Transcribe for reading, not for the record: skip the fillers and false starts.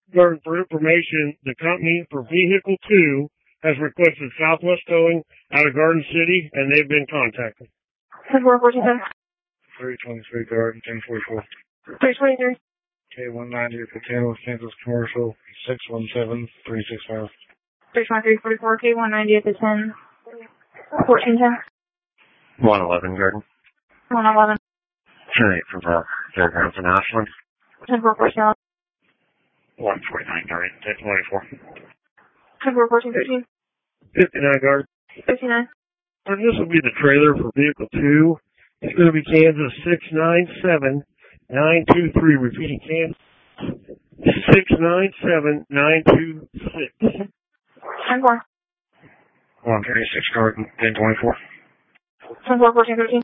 Garden, for information, the company for Vehicle 2 has requested Southwest Towing out of Garden City, and they've been contacted. 10-4, 323 Garden, 1044. 323. K190 for Kansas, Kansas Commercial, 617365. 323, 44, K190 at the 10. 1410. 111 Garden. 111. 2-8 from the Fairgrounds in Ashland. 10-4, 14. 149 Garden, 1024. 10-4, 1413. 59 Garden. 59. And this will be the trailer for Vehicle 2. It's going to be Kansas 697923. Repeating, Kansas 697926. 10-4. 136 Garden, 1024. 10-4, 1413.